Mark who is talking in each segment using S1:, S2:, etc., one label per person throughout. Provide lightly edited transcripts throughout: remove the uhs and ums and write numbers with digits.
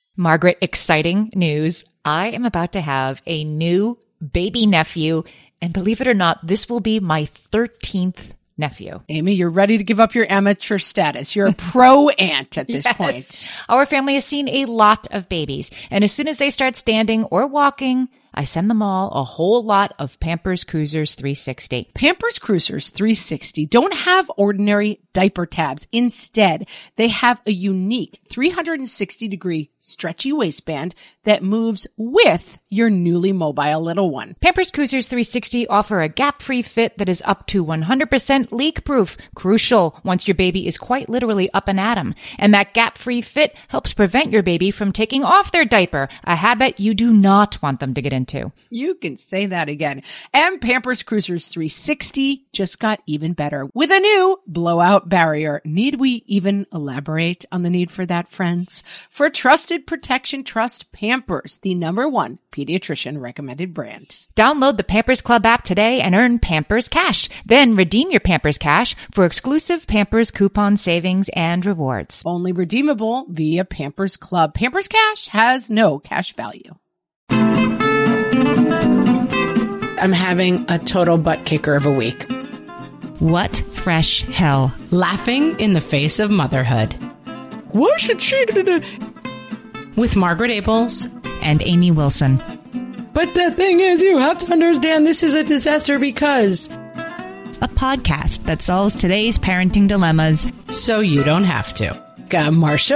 S1: Margaret, exciting news. I am about to have a new baby nephew, and believe it or not, this will be my 13th nephew.
S2: Amy, you're ready to give up your amateur status. You're a pro aunt at this point.
S1: Our family has seen a lot of babies, and as soon as they start standing or walking, I send them all a whole lot of Pampers Cruisers 360.
S2: Pampers Cruisers 360 don't have ordinary diaper tabs. Instead, they have a unique 360-degree stretchy waistband that moves with your newly mobile little one.
S1: Pampers Cruisers 360 offer a gap-free fit that is up to 100% leak-proof. Crucial once your baby is quite literally up and at 'em. And that gap-free fit helps prevent your baby from taking off their diaper, a habit you do not want them to get into.
S2: You can say that again. And Pampers Cruisers 360 just got even better with a new blowout barrier. Need we even elaborate on the need for that, friends? For trusted protection, trust Pampers, the #1 pediatrician recommended brand.
S1: Download the Pampers Club app today and earn Pampers Cash. Then redeem your Pampers Cash for exclusive Pampers coupon savings and rewards.
S2: Only redeemable via Pampers Club. Pampers Cash has no cash value. I'm having a total butt kicker of a week.
S1: What fresh hell?
S2: Laughing in the face of motherhood. Why should she do that? With Margaret Abels
S1: and Amy Wilson.
S2: But the thing is, you have to understand this is a disaster because...
S1: A podcast that solves today's parenting dilemmas
S2: so you don't have to. Marsha.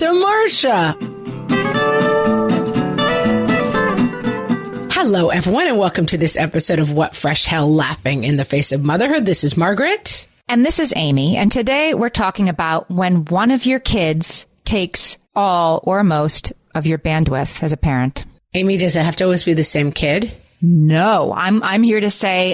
S2: Hello, everyone, and welcome to this episode of What Fresh Hell Laughing in the Face of Motherhood. This is Margaret.
S1: And this is Amy. And today we're talking about when one of your kids takes all or most of your bandwidth as a parent.
S2: Amy, does it have to always be the same kid?
S1: No, I'm here to say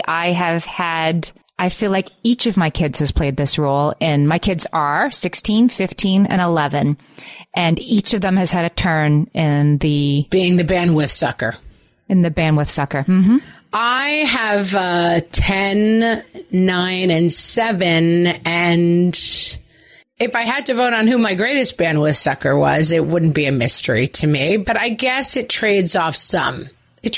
S1: I feel like each of my kids has played this role, and my kids are 16, 15, and 11. And each of them has had a turn in
S2: being the bandwidth sucker.
S1: Mm-hmm.
S2: I have 10, 9, and 7, and if I had to vote on who my greatest bandwidth sucker was, it wouldn't be a mystery to me, but I guess it trades off some. It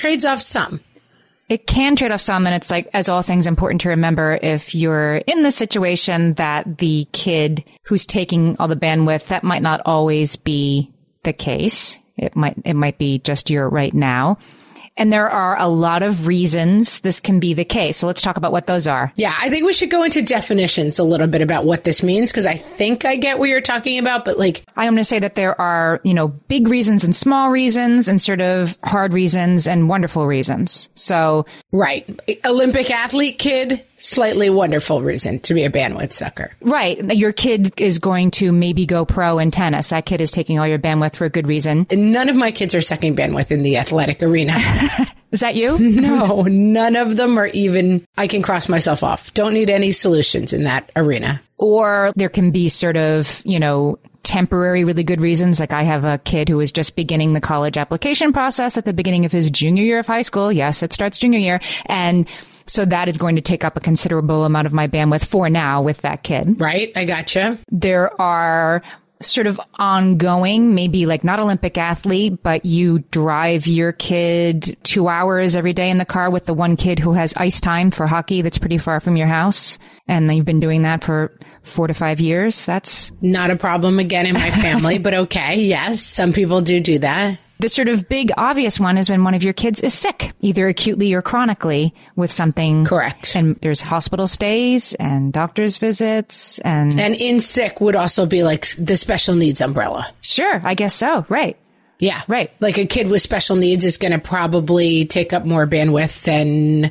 S2: can trade off some, and it's like, as all things, important to remember if you're in the situation that the kid who's taking all the bandwidth, that might not always be the case. It might be just your right now. And there are a lot of reasons this can be the case. So let's talk about what those are. Yeah, I think we should go into definitions a little bit about what this means, because I think I get what you're talking about, but
S1: I'm going to say that there are, big reasons and small reasons and sort of hard reasons and wonderful reasons. So.
S2: Right. Olympic athlete kid, slightly wonderful reason to be a bandwidth sucker.
S1: Right. Your kid is going to maybe go pro in tennis. That kid is taking all your bandwidth for a good reason.
S2: And none of my kids are sucking bandwidth in the athletic arena.
S1: Is that you?
S2: No, none of them are even, I can cross myself off. Don't need any solutions in that arena.
S1: Or there can be sort of, temporary, really good reasons. Like I have a kid who is just beginning the college application process at the beginning of his junior year of high school. Yes, it starts junior year. And so that is going to take up a considerable amount of my bandwidth for now with that kid.
S2: Right. I gotcha.
S1: There are sort of ongoing, maybe like not Olympic athlete, but you drive your kid 2 hours every day in the car with the one kid who has ice time for hockey that's pretty far from your house. And you've been doing that for 4 to 5 years. That's
S2: not a problem again in my family, but okay. Yes. Some people do that.
S1: The sort of big obvious one is when one of your kids is sick, either acutely or chronically with something.
S2: Correct.
S1: And there's hospital stays and doctor's visits and
S2: in sick would also be like the special needs umbrella.
S1: Sure. I guess so. Right.
S2: Yeah.
S1: Right.
S2: Like a kid with special needs is going to probably take up more bandwidth than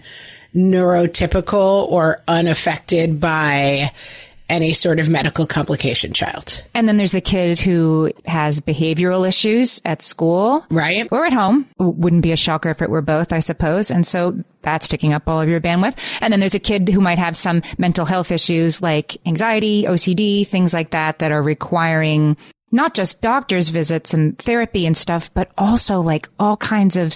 S2: neurotypical or unaffected by any sort of medical complication child.
S1: And then there's the kid who has behavioral issues at school.
S2: Right.
S1: Or at home. Wouldn't be a shocker if it were both, I suppose. And so that's taking up all of your bandwidth. And then there's a kid who might have some mental health issues like anxiety, OCD, things like that are requiring not just doctor's visits and therapy and stuff, but also like all kinds of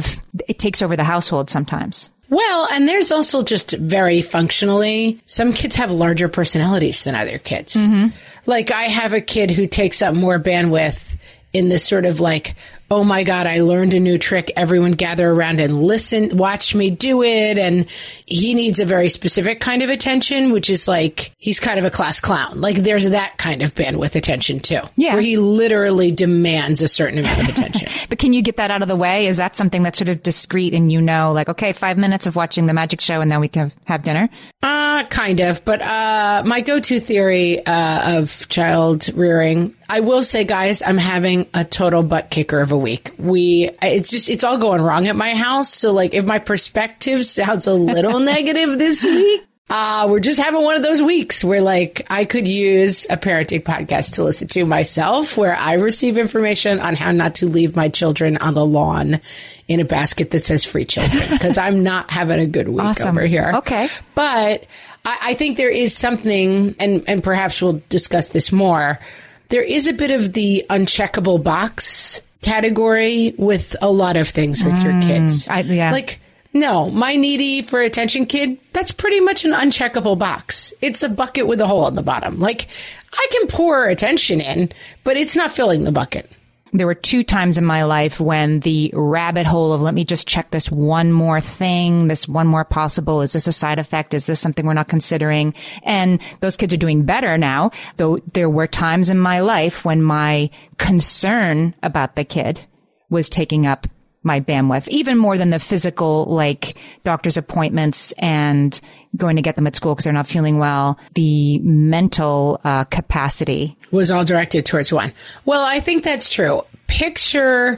S1: it takes over the household sometimes.
S2: Well, and there's also just very functionally, some kids have larger personalities than other kids. Mm-hmm. Like I have a kid who takes up more bandwidth in this sort of like, oh my God, I learned a new trick. Everyone gather around and listen, watch me do it. And he needs a very specific kind of attention, which is like, he's kind of a class clown. Like there's that kind of bandwidth attention too.
S1: Yeah.
S2: Where he literally demands a certain amount of attention.
S1: But can you get that out of the way? Is that something that's sort of discreet and like, okay, 5 minutes of watching the magic show and then we can have dinner?
S2: Kind of. But my go-to theory of child rearing, I will say, guys, I'm having a total butt kicker of a week. It's all going wrong at my house. So like if my perspective sounds a little negative this week, we're just having one of those weeks where like I could use a parenting podcast to listen to myself, where I receive information on how not to leave my children on the lawn in a basket that says free children, because I'm not having a good week over here.
S1: Okay.
S2: But I think there is something, and perhaps we'll discuss this more. There is a bit of the uncheckable box category with a lot of things with your kids. Like, no, my needy for attention kid, that's pretty much an uncheckable box. It's a bucket with a hole in the bottom. Like, I can pour attention in, but it's not filling the bucket.
S1: There were 2 times in my life when the rabbit hole of let me just check this one more thing, this one more possible. Is this a side effect? Is this something we're not considering? And those kids are doing better now, though there were times in my life when my concern about the kid was taking up my bandwidth, even more than the physical, like doctor's appointments and going to get them at school because they're not feeling well. The mental capacity
S2: was all directed towards one. Well, I think that's true. Picture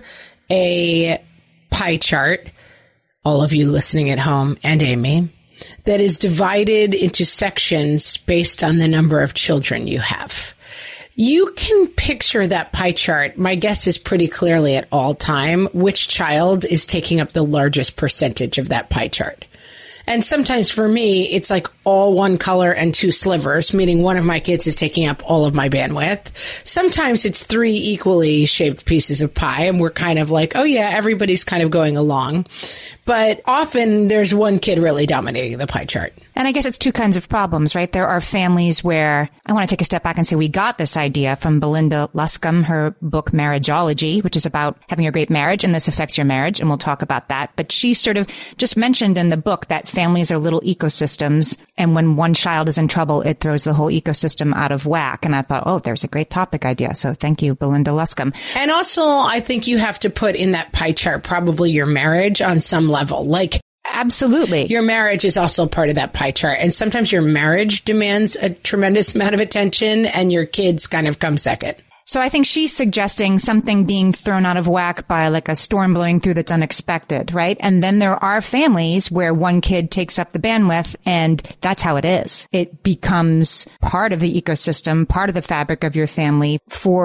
S2: a pie chart, all of you listening at home and Amy, that is divided into sections based on the number of children you have. You can picture that pie chart. My guess is pretty clearly at all time which child is taking up the largest percentage of that pie chart. And sometimes for me, it's like all one color and 2 slivers, meaning one of my kids is taking up all of my bandwidth. Sometimes it's 3 equally shaped pieces of pie, and we're kind of like, oh yeah, everybody's kind of going along. But often there's one kid really dominating the pie chart.
S1: And I guess it's 2 kinds of problems, right? There are families where I want to take a step back and say we got this idea from Belinda Luscombe, her book Marriageology, which is about having a great marriage, and this affects your marriage, and we'll talk about that. But she sort of just mentioned in the book that families are little ecosystems, and when one child is in trouble, it throws the whole ecosystem out of whack. And I thought, oh, there's a great topic idea. So thank you, Belinda Luscombe.
S2: And also, I think you have to put in that pie chart probably your marriage on some level. Like,
S1: absolutely.
S2: Your marriage is also part of that pie chart. And sometimes your marriage demands a tremendous amount of attention and your kids kind of come second.
S1: So I think she's suggesting something being thrown out of whack by like a storm blowing through that's unexpected, right? And then there are families where one kid takes up the bandwidth and that's how it is. It becomes part of the ecosystem, part of the fabric of your family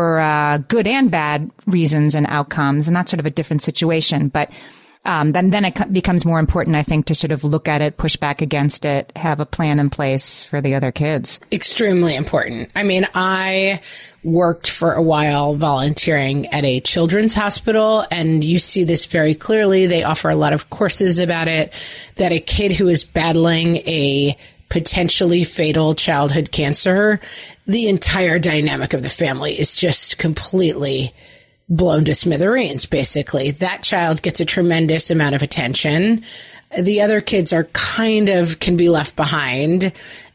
S1: for good and bad reasons and outcomes. And that's sort of a different situation. But then it becomes more important, I think, to sort of look at it, push back against it, have a plan in place for the other kids.
S2: Extremely important. I mean, I worked for a while volunteering at a children's hospital, and you see this very clearly. They offer a lot of courses about it, that a kid who is battling a potentially fatal childhood cancer, the entire dynamic of the family is just completely blown to smithereens, basically. That child gets a tremendous amount of attention. The other kids are can be left behind.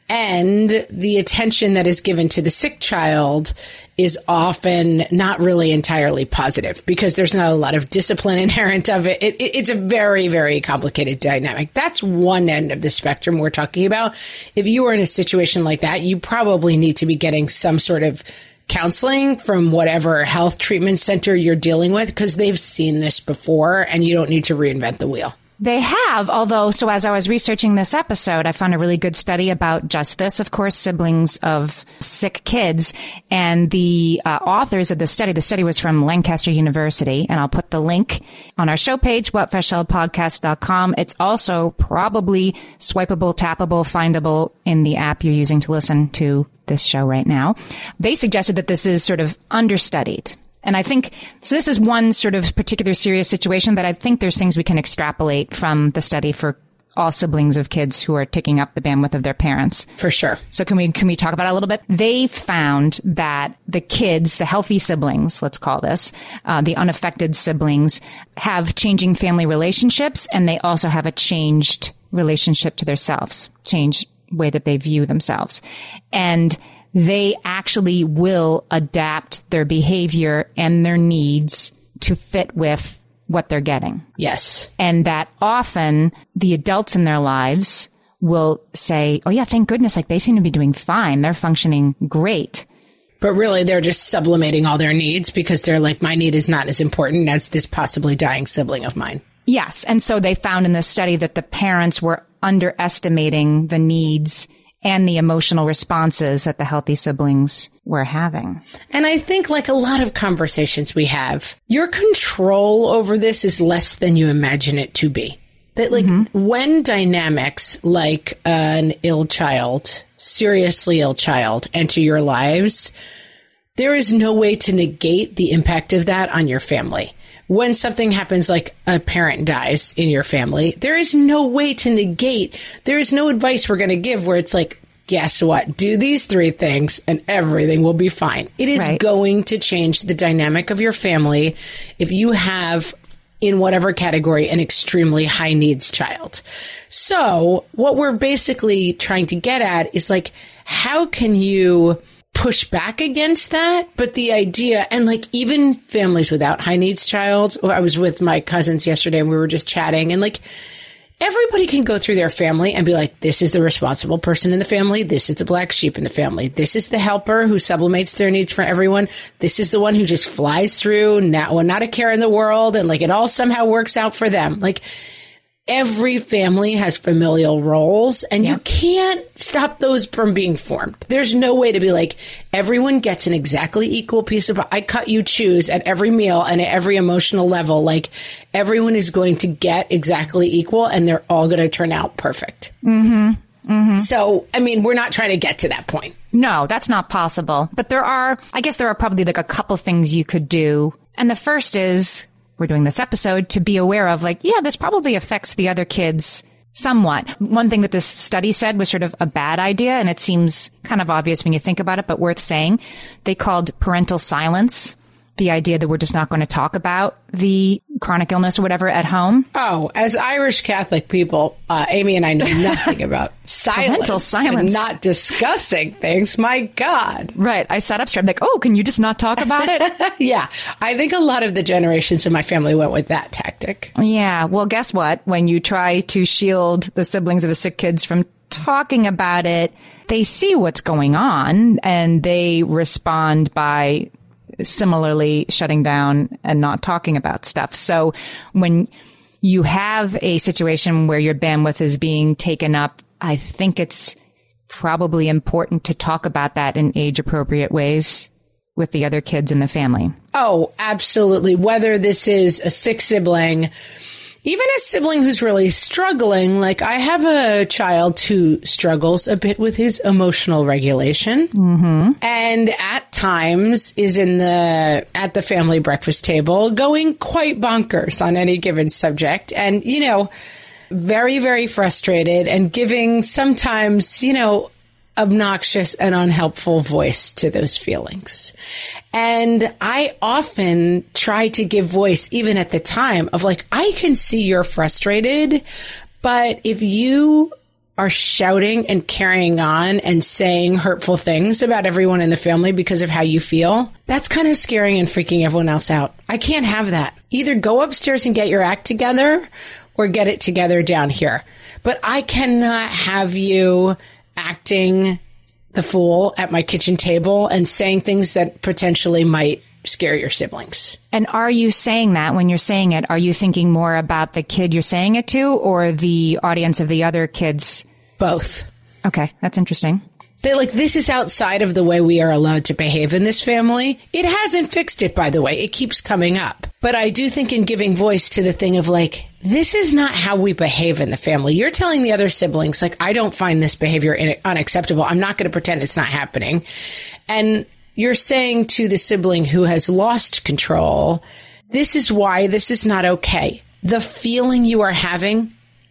S2: And the attention that is given to the sick child is often not really entirely positive because there's not a lot of discipline inherent of it. It's a very, very complicated dynamic. That's one end of the spectrum we're talking about. If you were in a situation like that, you probably need to be getting some sort of counseling from whatever health treatment center you're dealing with, because they've seen this before and you don't need to reinvent the wheel.
S1: They have, although, so as I was researching this episode, I found a really good study about just this, of course, siblings of sick kids. And the authors of the study was from Lancaster University, and I'll put the link on our show page, whatfreshhellpodcast.com. It's also probably swipeable, tappable, findable in the app you're using to listen to this show right now. They suggested that this is sort of understudied. And I think, so this is one sort of particular serious situation, but I think there's things we can extrapolate from the study for all siblings of kids who are taking up the bandwidth of their parents.
S2: For sure.
S1: So can we talk about it a little bit? They found that the kids, the healthy siblings, let's call this, the unaffected siblings, have changing family relationships, and they also have a changed relationship to themselves, changed way that they view themselves. And they actually will adapt their behavior and their needs to fit with what they're getting.
S2: Yes.
S1: And that often the adults in their lives will say, oh yeah, thank goodness, like they seem to be doing fine. They're functioning great.
S2: But really, they're just sublimating all their needs because they're like, my need is not as important as this possibly dying sibling of mine.
S1: Yes. And so they found in this study that the parents were underestimating the needs and the emotional responses that the healthy siblings were having.
S2: And I think, like a lot of conversations we have, your control over this is less than you imagine it to be. That, like, when dynamics like an ill child, seriously ill child, enter your lives, there is no way to negate the impact of that on your family. When something happens, like a parent dies in your family, there is no way to negate. There is no advice we're going to give where it's like, guess what? Do these 3 things and everything will be fine. It is going to change the dynamic of your family if you have, in whatever category, an extremely high needs child. So what we're basically trying to get at is like, how can you push back against that? But the idea, and like even families without high needs child, I was with my cousins yesterday and we were just chatting, and like everybody can go through their family and be like, this is the responsible person in the family. This is the black sheep in the family. This is the helper who sublimates their needs for everyone. This is the one who just flies through, not a care in the world. And like it all somehow works out for them. Like every family has familial roles, and you can't stop those from being formed. There's no way to be like, everyone gets an exactly equal piece of, I cut you choose at every meal and at every emotional level. Like everyone is going to get exactly equal and they're all going to turn out perfect. So, I mean, we're not trying to get to that point.
S1: No, that's not possible. But there are probably like a couple things you could do. And the first is, we're doing this episode to be aware of, like, yeah, this probably affects the other kids somewhat. One thing that this study said was sort of a bad idea, and it seems kind of obvious when you think about it, but worth saying. They called parental silence the idea that we're just not going to talk about the chronic illness or whatever at home.
S2: Oh, as Irish Catholic people, Amy and I know nothing about silence and not discussing things. My God.
S1: Right. I sat up straight. I'm like, oh, can you just not talk about it?
S2: Yeah. I think a lot of the generations in my family went with that tactic.
S1: Yeah. Well, guess what? When you try to shield the siblings of the sick kids from talking about it, they see what's going on and they respond by similarly shutting down and not talking about stuff. So when you have a situation where your bandwidth is being taken up, I think it's probably important to talk about that in age appropriate ways with the other kids in the family. Oh,
S2: absolutely. Whether this is a sick sibling, even a sibling who's really struggling, like I have a child who struggles a bit with his emotional regulation and at times is at the family breakfast table going quite bonkers on any given subject and, very, very frustrated and giving sometimes, obnoxious and unhelpful voice to those feelings. And I often try to give voice even at the time of like, I can see you're frustrated, but if you are shouting and carrying on and saying hurtful things about everyone in the family because of how you feel, that's kind of scaring and freaking everyone else out. I can't have that. Either go upstairs and get your act together or get it together down here. But I cannot have you acting the fool at my kitchen table and saying things that potentially might scare your siblings.
S1: And are you saying that when you're saying it, are you thinking more about the kid you're saying it to or the audience of the other kids?
S2: Both.
S1: Okay, that's interesting.
S2: They're like, this is outside of the way we are allowed to behave in this family. It hasn't fixed it, by the way. It keeps coming up. But I do think in giving voice to the thing of like, this is not how we behave in the family. You're telling the other siblings, like, I don't find this behavior unacceptable. I'm not going to pretend it's not happening. And you're saying to the sibling who has lost control, this is why this is not okay. The feeling you are having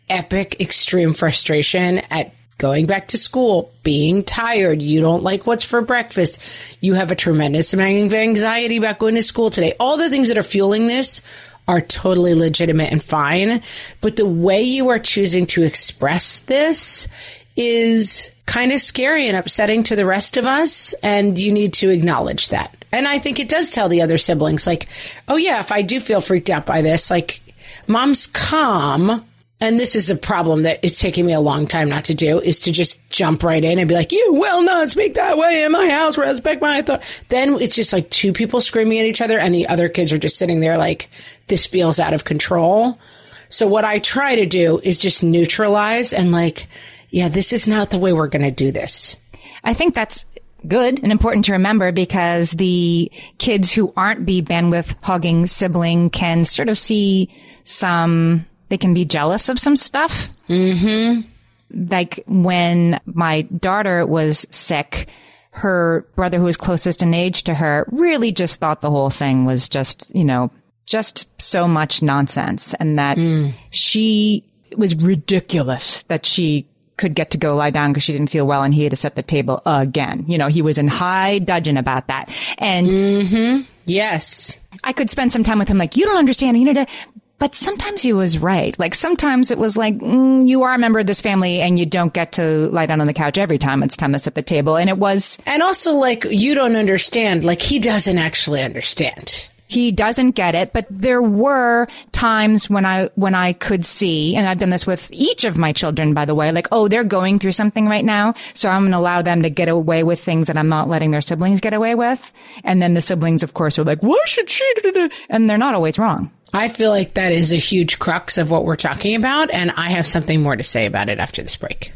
S2: epic, extreme frustration at going back to school, being tired, you don't like what's for breakfast, you have a tremendous amount of anxiety about going to school today. All the things that are fueling this are totally legitimate and fine. But the way you are choosing to express this is kind of scary and upsetting to the rest of us. And you need to acknowledge that. And I think it does tell the other siblings, like, oh yeah, if I do feel freaked out by this, like, mom's calm. And this is a problem that it's taking me a long time not to do, is to just jump right in and be like, you will not speak that way in my house, respect my thought. Then it's just like two people screaming at each other and the other kids are just sitting there like, this feels out of control. So what I try to do is just neutralize and like, yeah, this is not the way we're going to do this.
S1: I think that's good and important to remember, because the kids who aren't the bandwidth hogging sibling can sort of see they can be jealous of some stuff.
S2: Mm-hmm.
S1: Like when my daughter was sick, her brother, who was closest in age to her, really just thought the whole thing was just, just so much nonsense. And that it was ridiculous that she could get to go lie down because she didn't feel well and he had to set the table again. He was in high dudgeon about that. And
S2: yes,
S1: I could spend some time with him like, you don't understand. But sometimes he was right. Like sometimes it was like, you are a member of this family and you don't get to lie down on the couch every time it's time to set the table. And it was.
S2: And also like, you don't understand. Like he doesn't actually understand.
S1: He doesn't get it. But there were times when I could see, and I've done this with each of my children, by the way, like, oh, they're going through something right now. So I'm going to allow them to get away with things that I'm not letting their siblings get away with. And then the siblings, of course, are like, why should she? And they're not always wrong.
S2: I feel like that is a huge crux of what we're talking about, and I have something more to say about it after this break.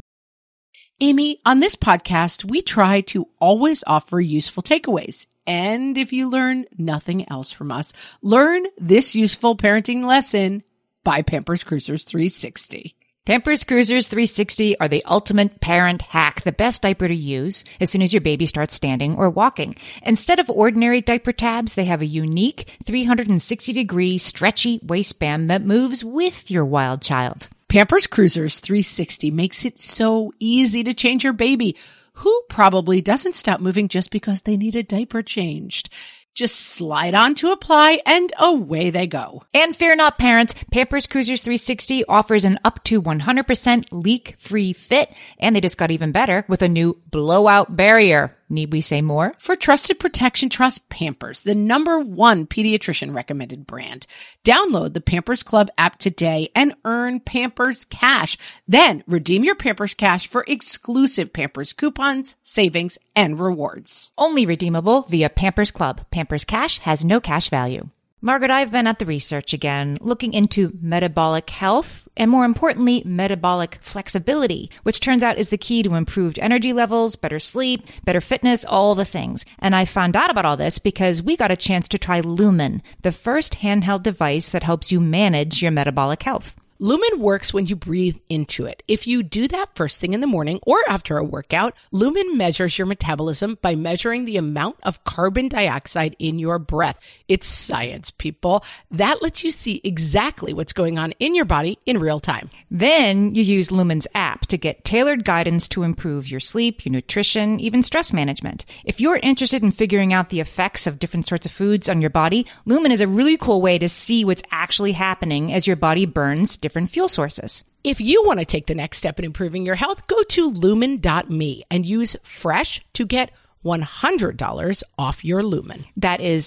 S3: Amy, on this podcast, we try to always offer useful takeaways. And if you learn nothing else from us, learn this useful parenting lesson by Pampers Cruisers 360.
S1: Pampers Cruisers 360 are the ultimate parent hack, the best diaper to use as soon as your baby starts standing or walking. Instead of ordinary diaper tabs, they have a unique 360-degree stretchy waistband that moves with your wild child.
S3: Pampers Cruisers 360 makes it so easy to change your baby, who probably doesn't stop moving just because they need a diaper changed. Just slide on to apply and away they go.
S1: And fear not, parents, Pampers Cruisers 360 offers an up to 100% leak-free fit, and they just got even better with a new blowout barrier. Need we say more?
S3: For trusted protection, trust Pampers, the #1 pediatrician recommended brand. Download the Pampers Club app today and earn Pampers Cash. Then redeem your Pampers Cash for exclusive Pampers coupons, savings, and rewards.
S1: Only redeemable via Pampers Club. Pampers Cash has no cash value. Margaret, I've been at the research again, looking into metabolic health and, more importantly, metabolic flexibility, which turns out is the key to improved energy levels, better sleep, better fitness, all the things. And I found out about all this because we got a chance to try Lumen, the first handheld device that helps you manage your metabolic health.
S3: Lumen works when you breathe into it. If you do that first thing in the morning or after a workout, Lumen measures your metabolism by measuring the amount of carbon dioxide in your breath. It's science, people. That lets you see exactly what's going on in your body in real time.
S1: Then you use Lumen's app to get tailored guidance to improve your sleep, your nutrition, even stress management. If you're interested in figuring out the effects of different sorts of foods on your body, Lumen is a really cool way to see what's actually happening as your body burns different fuel sources.
S3: If you want to take the next step in improving your health, go to lumen.me and use FRESH to get $100 off your Lumen.
S1: That is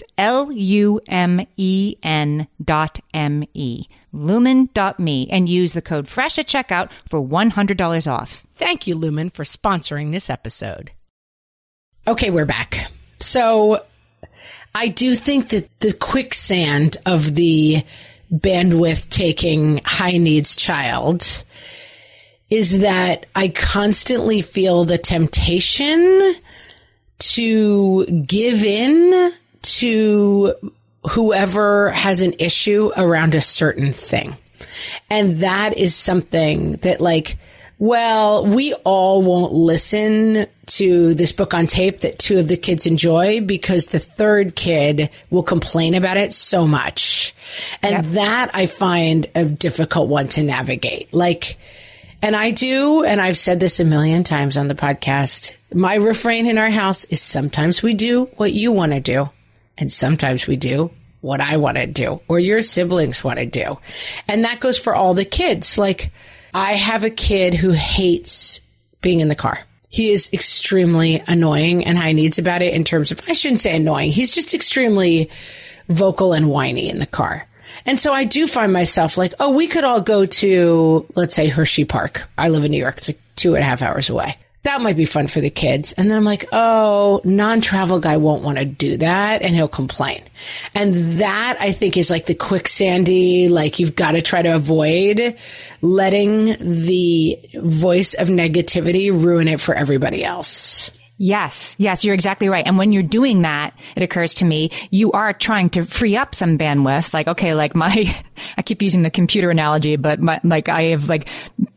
S1: LUMEN.ME. Lumen.me, and use the code FRESH at checkout for $100 off.
S3: Thank you, Lumen, for sponsoring this episode.
S2: Okay, we're back. So I do think that the quicksand of the bandwidth taking high needs child is that I constantly feel the temptation to give in to whoever has an issue around a certain thing. And that is something that, like, Well, we all won't listen to this book on tape that 2 of the kids enjoy because the 3rd kid will complain about it so much. And that I find a difficult one to navigate. Like, and I've said this a million times on the podcast, my refrain in our house is sometimes we do what you want to do, and sometimes we do what I want to do, or your siblings want to do. And that goes for all the kids. Like, I have a kid who hates being in the car. He is extremely annoying and high needs about it in terms of, I shouldn't say annoying. He's just extremely vocal and whiny in the car. And so I do find myself like, oh, we could all go to, let's say, Hershey Park. I live in New York. It's like 2.5 hours away. That might be fun for the kids. And then I'm like, oh, non-travel guy won't want to do that, and he'll complain. And that, I think, is like the quicksandy, like you've got to try to avoid letting the voice of negativity ruin it for everybody else.
S1: Yes, you're exactly right. And when you're doing that, it occurs to me, you are trying to free up some bandwidth. Like, okay, like I keep using the computer analogy, but I have like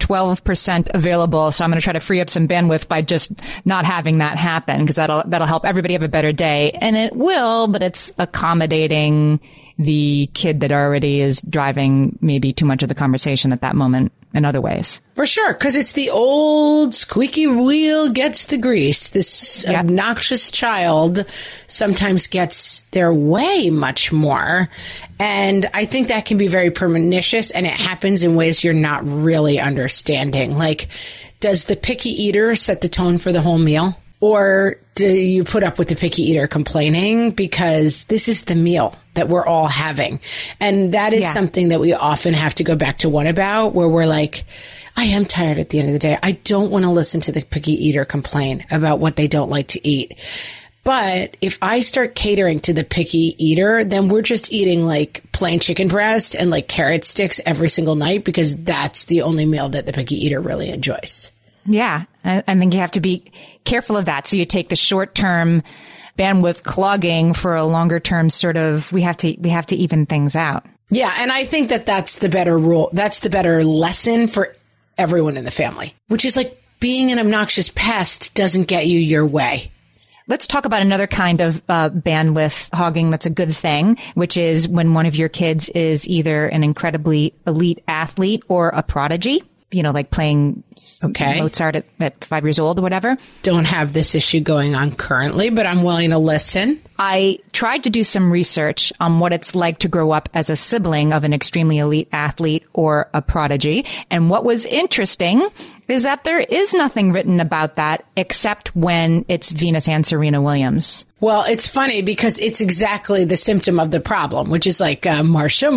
S1: 12% available. So I'm going to try to free up some bandwidth by just not having that happen, because that'll help everybody have a better day. And it will, but it's accommodating the kid that already is driving maybe too much of the conversation at that moment in other ways.
S2: For sure, because it's the old squeaky wheel gets the grease. This obnoxious child sometimes gets their way much more. And I think that can be very pernicious, and it happens in ways you're not really understanding. Like, does the picky eater set the tone for the whole meal? Or do you put up with the picky eater complaining because this is the meal that we're all having? And that is something that we often have to go back to one about, where we're like, I am tired at the end of the day. I don't want to listen to the picky eater complain about what they don't like to eat. But if I start catering to the picky eater, then we're just eating like plain chicken breast and like carrot sticks every single night, because that's the only meal that the picky eater really enjoys.
S1: Yeah. I think you have to be careful of that. So you take the short-term bandwidth clogging for a longer-term sort of, we have to even things out.
S2: Yeah. And I think that that's the better rule. That's the better lesson for everyone in the family, which is like being an obnoxious pest doesn't get you your way.
S1: Let's talk about another kind of bandwidth hogging that's a good thing, which is when one of your kids is either an incredibly elite athlete or a prodigy. You know, like playing Mozart at 5 years old or whatever.
S2: Don't have this issue going on currently, but I'm willing to listen.
S1: I tried to do some research on what it's like to grow up as a sibling of an extremely elite athlete or a prodigy. And what was interesting is that there is nothing written about that except when it's Venus and Serena Williams.
S2: Well, it's funny because it's exactly the symptom of the problem, which is like Marsha,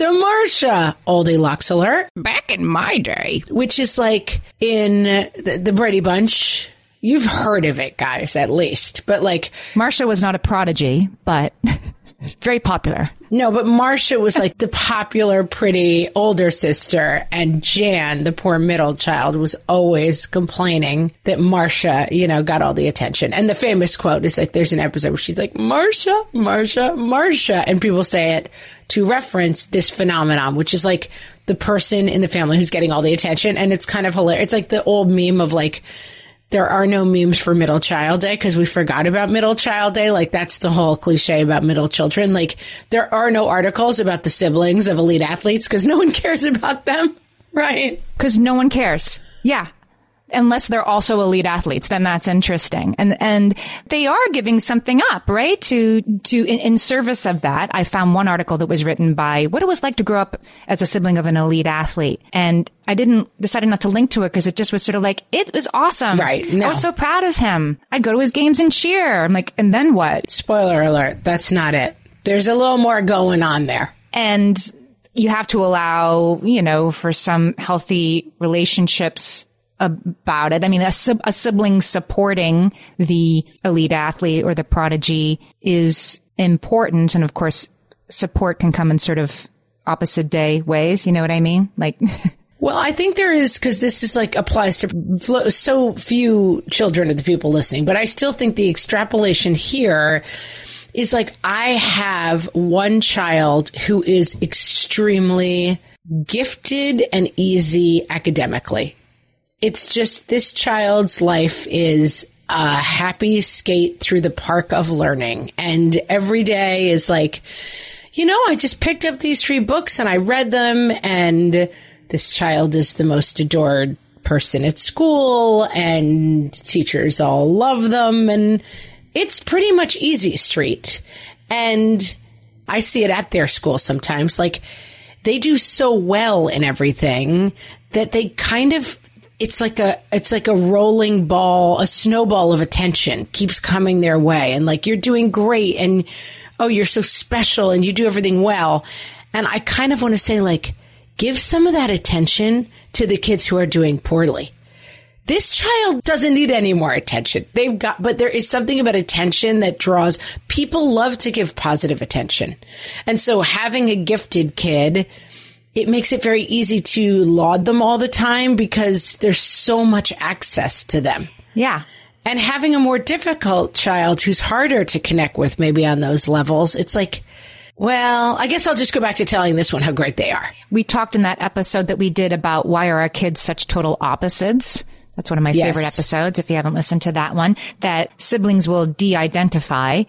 S2: oldie locks alert.
S3: Back in my day.
S2: Which is like in the Brady Bunch. You've heard of it, guys, at least. But like,
S1: Marsha was not a prodigy, but very popular.
S2: No, but Marsha was like the popular, pretty older sister. And Jan, the poor middle child, was always complaining that Marsha, got all the attention. And the famous quote is like, there's an episode where she's like, Marsha. And people say it to reference this phenomenon, which is like the person in the family who's getting all the attention. And it's kind of hilarious. It's like the old meme of like, there are no memes for Middle Child Day because we forgot about Middle Child Day. Like, that's the whole cliche about middle children. Like, there are no articles about the siblings of elite athletes because no one cares about them, right?
S1: Because no one cares. Yeah. Unless they're also elite athletes, then that's interesting. And they are giving something up, right? In service of that, I found one article that was written by what it was like to grow up as a sibling of an elite athlete. And I decided not to link to it because it just was sort of like, it was awesome.
S2: Right. No.
S1: I was so proud of him. I'd go to his games and cheer. I'm like, and then what?
S2: Spoiler alert. That's not it. There's a little more going on there.
S1: And you have to allow, for some healthy relationships about it. I mean, a sibling supporting the elite athlete or the prodigy is important. And of course, support can come in sort of opposite day ways. You know what I mean? Like,
S2: well, I think there is, because this is like applies to so few children of the people listening, but I still think the extrapolation here is like, I have one child who is extremely gifted and easy academically. it's just this child's life is a happy skate through the park of learning. And every day is like, I just picked up these 3 books and I read them, and this child is the most adored person at school, and teachers all love them, and it's pretty much easy street. And I see it at their school sometimes. Like, they do so well in everything that they kind of, it's like a rolling ball, a snowball of attention keeps coming their way. And like, you're doing great, and oh, you're so special, and you do everything well. And I kind of want to say, like, give some of that attention to the kids who are doing poorly. This child doesn't need any more attention. But there is something about attention that draws. People love to give positive attention. And so having a gifted kid, it makes it very easy to laud them all the time because there's so much access to them.
S1: Yeah.
S2: And having a more difficult child who's harder to connect with, maybe on those levels, it's like, well, I guess I'll just go back to telling this one how great they are.
S1: We talked in that episode that we did about why are our kids such total opposites. That's one of my favorite episodes, if you haven't listened to that one, that siblings will de-identify,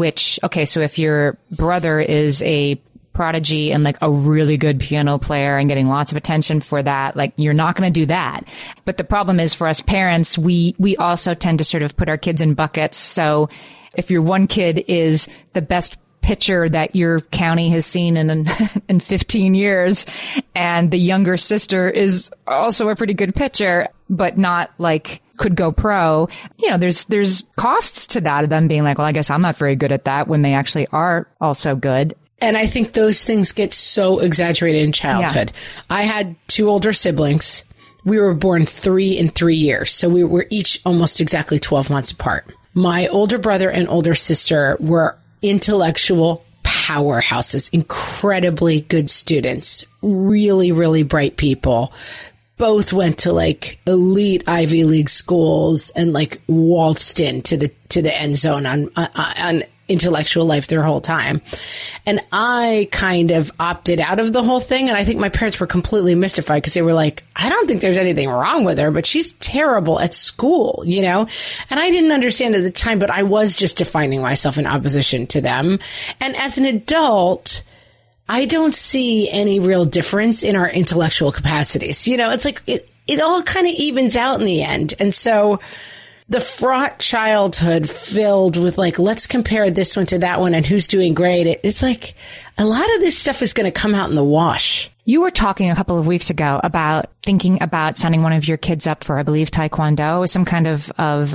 S1: so if your brother is a prodigy and like a really good piano player and getting lots of attention for that, like, you're not going to do that. But the problem is, for us parents, we also tend to sort of put our kids in buckets. So if your one kid is the best pitcher that your county has seen in 15 years, and the younger sister is also a pretty good pitcher, but not like could go pro, there's costs to that, of them being like, well, I guess I'm not very good at that, when they actually are also good.
S2: And I think those things get so exaggerated in childhood. Yeah. I had 2 older siblings. We were born 3 in 3 years. So we were each almost exactly 12 months apart. My older brother and older sister were intellectual powerhouses, incredibly good students, really, really bright people. Both went to like elite Ivy League schools and like waltzed into the end zone on intellectual life their whole time. And I kind of opted out of the whole thing. And I think my parents were completely mystified because they were like, I don't think there's anything wrong with her, but she's terrible at school, And I didn't understand at the time, but I was just defining myself in opposition to them. And as an adult, I don't see any real difference in our intellectual capacities. It's like it all kind of evens out in the end. And so the fraught childhood filled with like, let's compare this one to that one and who's doing great. It's like a lot of this stuff is going to come out in the wash.
S1: You were talking a couple of weeks ago about thinking about signing one of your kids up for, I believe, Taekwondo or some kind of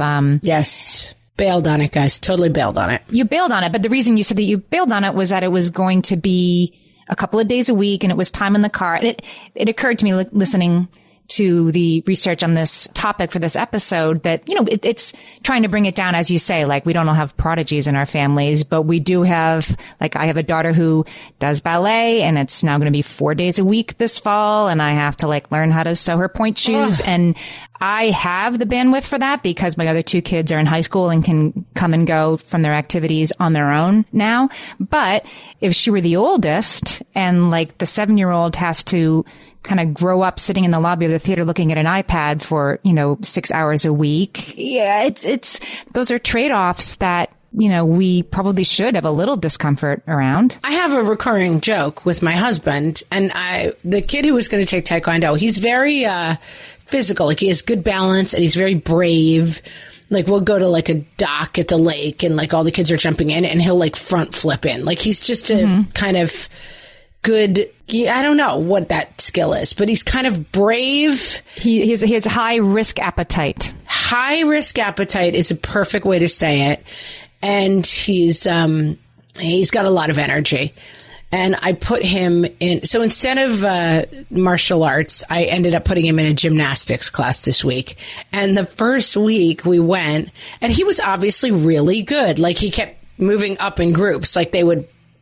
S2: Yes. Bailed on it, guys. Totally bailed on it.
S1: You bailed on it. But the reason you said that you bailed on it was that it was going to be a couple of days a week and it was time in the car. It occurred to me listening to the research on this topic for this episode that, it's trying to bring it down, as you say, like, we don't all have prodigies in our families, but we do have, like, I have a daughter who does ballet and it's now going to be 4 days a week this fall. And I have to like learn how to sew her point shoes. And I have the bandwidth for that because my other 2 kids are in high school and can come and go from their activities on their own now. But if she were the oldest and like the 7-year-old has to kind of grow up sitting in the lobby of the theater looking at an iPad for, 6 hours a week. Yeah, it's those are trade-offs that, we probably should have a little discomfort around.
S2: I have a recurring joke with my husband, and the kid who was going to take Taekwondo, he's very physical. Like, he has good balance and he's very brave. Like, we'll go to like a dock at the lake and like all the kids are jumping in and he'll like front flip in. Like, he's just a kind of good, I don't know what that skill is, but he's kind of brave.
S1: He has a high risk appetite.
S2: High risk appetite is a perfect way to say it. And he's got a lot of energy. And I put him in, so instead of martial arts, I ended up putting him in a gymnastics class this week. And the first week we went, and he was obviously really good. Like, he kept moving up in groups. Like, they would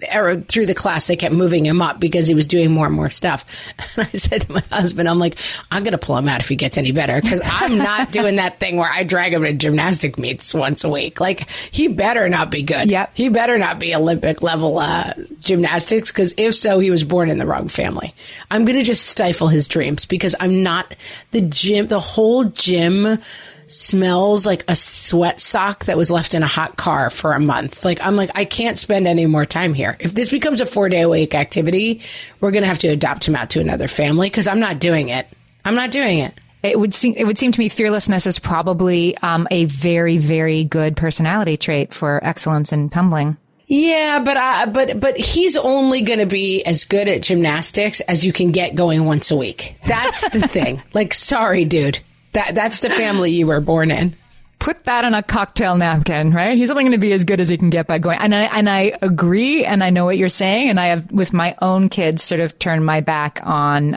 S2: through the class, they kept moving him up because he was doing more and more stuff. And I said to my husband, I'm like, I'm going to pull him out if he gets any better, because I'm not doing that thing where I drag him to gymnastic meets once a week. Like, he better not be good.
S1: Yep.
S2: He better not be Olympic level gymnastics, because if so, he was born in the wrong family. I'm going to just stifle his dreams, because I'm not the whole gym smells like a sweat sock that was left in a hot car for a month. Like, I'm like, I can't spend any more time here. If this becomes a 4-day-a-week activity, we're going to have to adopt him out to another family, because I'm not doing it. I'm not doing it.
S1: It would seem to me fearlessness is probably a very, very good personality trait for excellence in tumbling.
S2: Yeah, but he's only going to be as good at gymnastics as you can get going once a week. That's the thing. Like, sorry, dude. That's the family you were born in.
S1: Put that on a cocktail napkin, right? He's only going to be as good as he can get by going. And I agree, and I know what you're saying, and I have, with my own kids, sort of turned my back on,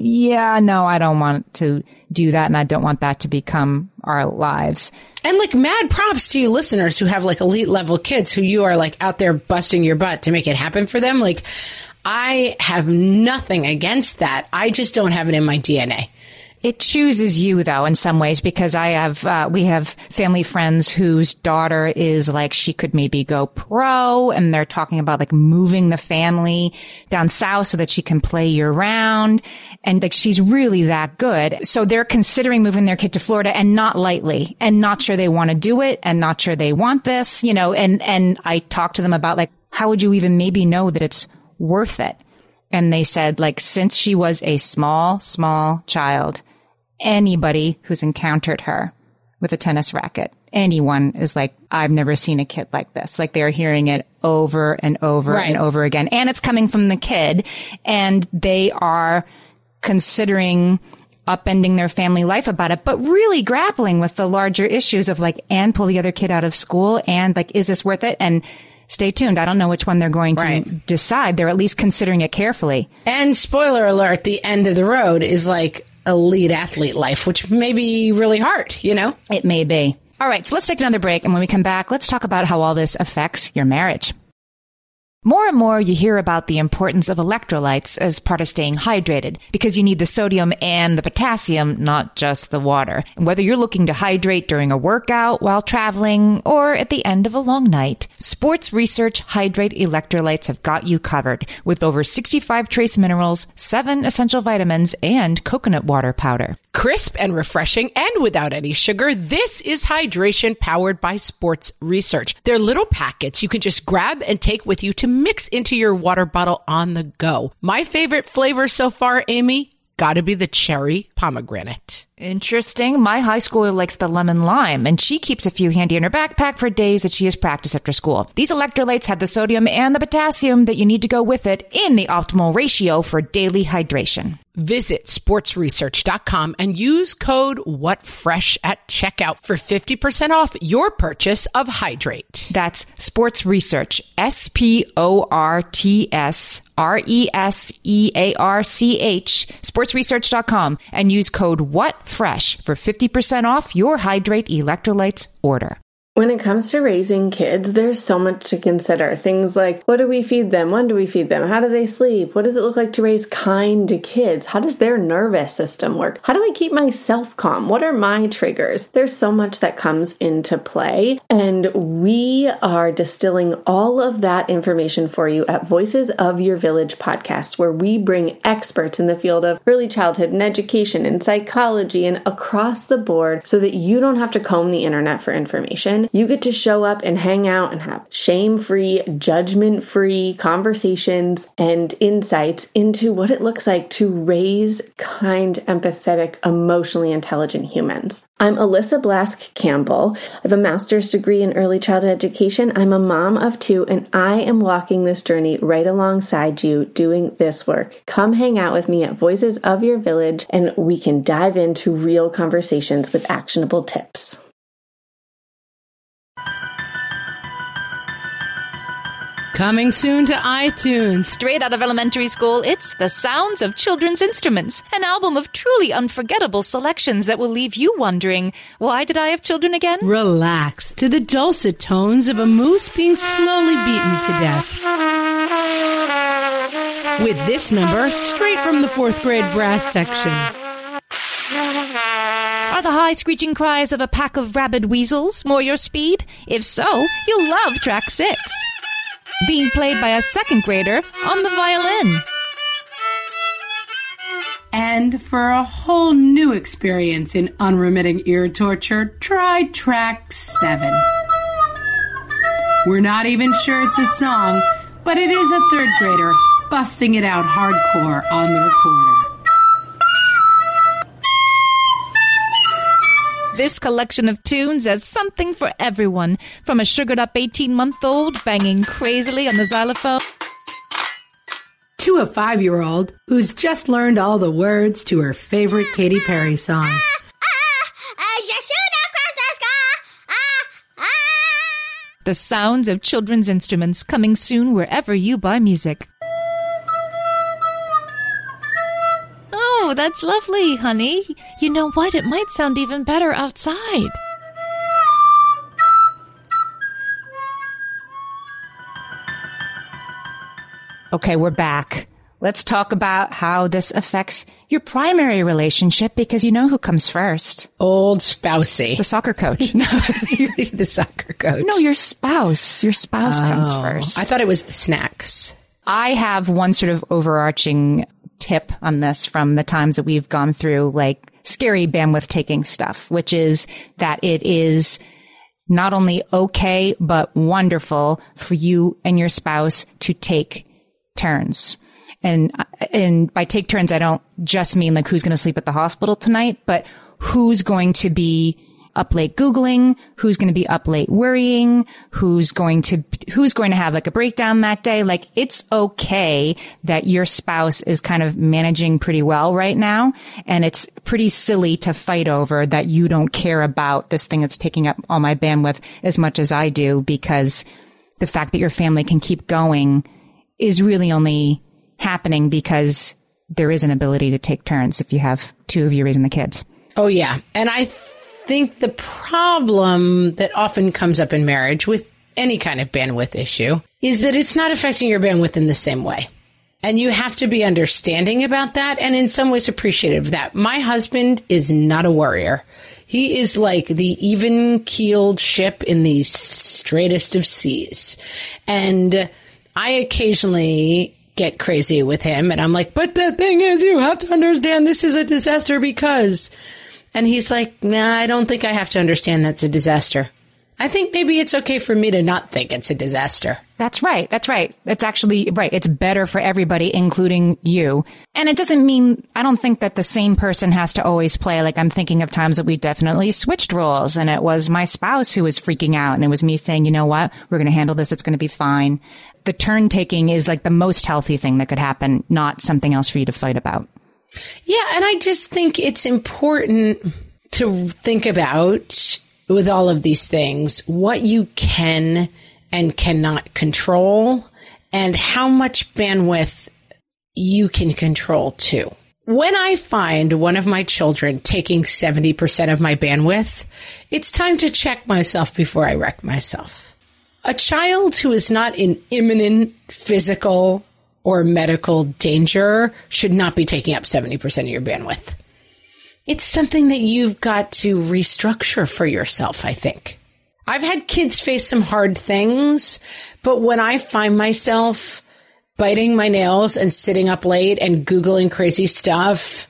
S1: I don't want to do that, and I don't want that to become our lives.
S2: And like, mad props to you listeners who have like elite level kids who you are like out there busting your butt to make it happen for them. Like, I have nothing against that. I just don't have it in my DNA.
S1: It chooses you, though, in some ways, because we have family friends whose daughter is like, she could maybe go pro, and they're talking about like moving the family down south so that she can play year round. And like, she's really that good. So they're considering moving their kid to Florida, and not lightly, and not sure they want to do it, and not sure they want this, and I talked to them about like, how would you even maybe know that it's worth it? And they said, like, since she was a small child, anybody who's encountered her with a tennis racket, anyone is like, I've never seen a kid like this. Like, they're hearing it over and over and over again. And it's coming from the kid, and they are considering upending their family life about it, but really grappling with the larger issues of like, and pull the other kid out of school, and like, is this worth it? And stay tuned. I don't know which one they're going to decide. They're at least considering it carefully.
S2: And spoiler alert, the end of the road is like elite athlete life, which may be really hard,
S1: It may be. All right, so let's take another break. And when we come back, let's talk about how all this affects your marriage. More and more, you hear about the importance of electrolytes as part of staying hydrated, because you need the sodium and the potassium, not just the water. And whether you're looking to hydrate during a workout, while traveling, or at the end of a long night, Sports Research Hydrate Electrolytes have got you covered, with over 65 trace minerals, 7 essential vitamins, and coconut water powder.
S3: Crisp and refreshing, and without any sugar, this is hydration powered by Sports Research. They're little packets you can just grab and take with you to mix into your water bottle on the go. My favorite flavor so far, Amy, gotta be the cherry pomegranate.
S1: Interesting. My high schooler likes the lemon lime, and she keeps a few handy in her backpack for days that she has practice after school. These electrolytes have the sodium and the potassium that you need to go with it in the optimal ratio for daily hydration.
S3: Visit sportsresearch.com and use code WhatFresh at checkout for 50% off your purchase of Hydrate.
S1: That's Sports Research, SportsResearch, sportsresearch.com, and use code WhatFresh for 50% off your Hydrate electrolytes order.
S4: When it comes to raising kids, there's so much to consider. Things like, what do we feed them? When do we feed them? How do they sleep? What does it look like to raise kind kids? How does their nervous system work? How do I keep myself calm? What are my triggers? There's so much that comes into play, and we are distilling all of that information for you at Voices of Your Village podcast, where we bring experts in the field of early childhood and education and psychology and across the board, so that you don't have to comb the internet for information. You get to show up and hang out and have shame-free, judgment-free conversations and insights into what it looks like to raise kind, empathetic, emotionally intelligent humans. I'm Alyssa Blask Campbell. I have a master's degree in early childhood education. I'm a mom of 2, and I am walking this journey right alongside you doing this work. Come hang out with me at Voices of Your Village, and we can dive into real conversations with actionable tips.
S2: Coming soon to iTunes.
S5: Straight out of elementary school, it's The Sounds of Children's Instruments, an album of truly unforgettable selections that will leave you wondering, why did I have children again?
S2: Relax to the dulcet tones of a moose being slowly beaten to death.
S3: With this number straight from the 4th grade brass section.
S5: Are the high screeching cries of a pack of rabid weasels more your speed? If so, you'll love track 6. Being played by a 2nd grader on the violin.
S3: And for a whole new experience in unremitting ear torture, try track 7. We're not even sure it's a song, but it is a 3rd grader busting it out hardcore on the recorder.
S5: This collection of tunes has something for everyone, from a sugared-up 18-month-old banging crazily on the xylophone
S3: To a 5-year-old who's just learned all the words to her favorite Katy Perry song.
S5: The sounds of children's instruments, coming soon wherever you buy music. Oh, that's lovely, honey. You know what? It might sound even better outside.
S1: Okay, we're back. Let's talk about how this affects your primary relationship, because you know who comes first.
S2: Old spousey.
S1: The soccer coach. No,
S2: The soccer coach.
S1: no, your spouse. Your spouse comes first.
S2: I thought it was the snacks.
S1: I have one sort of overarching tip on this from the times that we've gone through, like, scary bandwidth taking stuff, which is that it is not only okay, but wonderful for you and your spouse to take turns. And by take turns, I don't just mean like who's going to sleep at the hospital tonight, but who's going to be up late Googling, who's going to be up late worrying, who's going to have like a breakdown that day. Like, it's okay that your spouse is kind of managing pretty well right now. And it's pretty silly to fight over that you don't care about this thing that's taking up all my bandwidth as much as I do, because the fact that your family can keep going is really only happening because there is an ability to take turns if you have two of you raising the kids.
S2: Oh, yeah. And I think the problem that often comes up in marriage with any kind of bandwidth issue is that it's not affecting your bandwidth in the same way. And you have to be understanding about that and in some ways appreciative of that. My husband is not a worrier. He is like the even-keeled ship in the straightest of seas. And I occasionally get crazy with him, and I'm like, but the thing is, you have to understand this is a disaster because... And he's like, nah, I don't think I have to understand that's a disaster. I think maybe it's okay for me to not think it's a disaster.
S1: That's right. That's right. It's actually right. It's better for everybody, including you. And it doesn't mean, I don't think that the same person has to always play. Like, I'm thinking of times that we definitely switched roles, and it was my spouse who was freaking out, and it was me saying, you know what, we're going to handle this. It's going to be fine. The turn taking is like the most healthy thing that could happen, not something else for you to fight about.
S2: Yeah, and I just think it's important to think about, with all of these things, what you can and cannot control and how much bandwidth you can control too. When I find one of my children taking 70% of my bandwidth, it's time to check myself before I wreck myself. A child who is not in imminent physical or medical danger should not be taking up 70% of your bandwidth. It's something that you've got to restructure for yourself, I think. I've had kids face some hard things, but when I find myself biting my nails and sitting up late and Googling crazy stuff,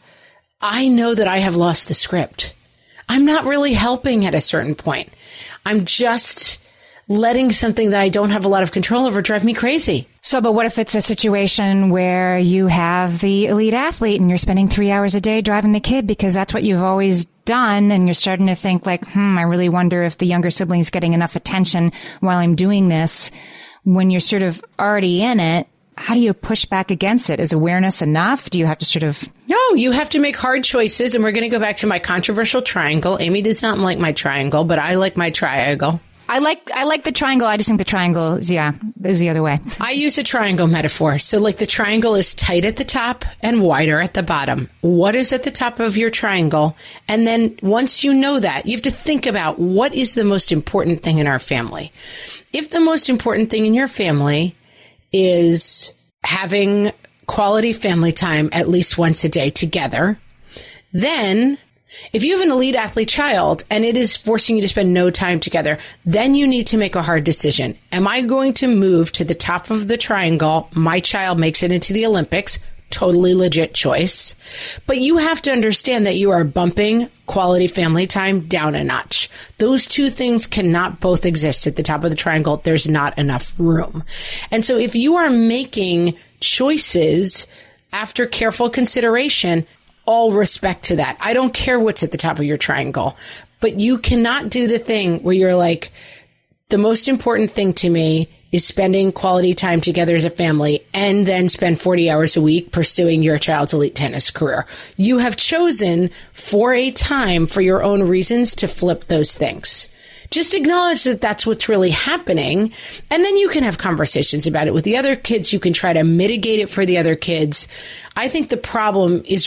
S2: I know that I have lost the script. I'm not really helping at a certain point. I'm just letting something that I don't have a lot of control over drive me crazy.
S1: So, but what if it's a situation where you have the elite athlete and you're spending 3 hours a day driving the kid because that's what you've always done, and you're starting to think like, I really wonder if the younger sibling's getting enough attention while I'm doing this. When you're sort of already in it, how do you push back against it? Is awareness enough? Do you have to sort of...
S2: No, you have to make hard choices, and we're going to go back to my controversial triangle. Amy does not like my triangle, but I like my triangle.
S1: I like the triangle. I just think the triangle is the other way.
S2: I use a triangle metaphor. So like the triangle is tight at the top and wider at the bottom. What is at the top of your triangle? And then once you know that, you have to think about what is the most important thing in our family. If the most important thing in your family is having quality family time at least once a day together. Then, if you have an elite athlete child and it is forcing you to spend no time together, then you need to make a hard decision. Am I going to move to the top of the triangle? My child makes it into the Olympics. Totally legit choice. But you have to understand that you are bumping quality family time down a notch. Those two things cannot both exist at the top of the triangle. There's not enough room. And so if you are making choices after careful consideration, all respect to that. I don't care what's at the top of your triangle, but you cannot do the thing where you're like, the most important thing to me is spending quality time together as a family and then spend 40 hours a week pursuing your child's elite tennis career. You have chosen for a time for your own reasons to flip those things. Just acknowledge that that's what's really happening. And then you can have conversations about it with the other kids. You can try to mitigate it for the other kids. I think the problem is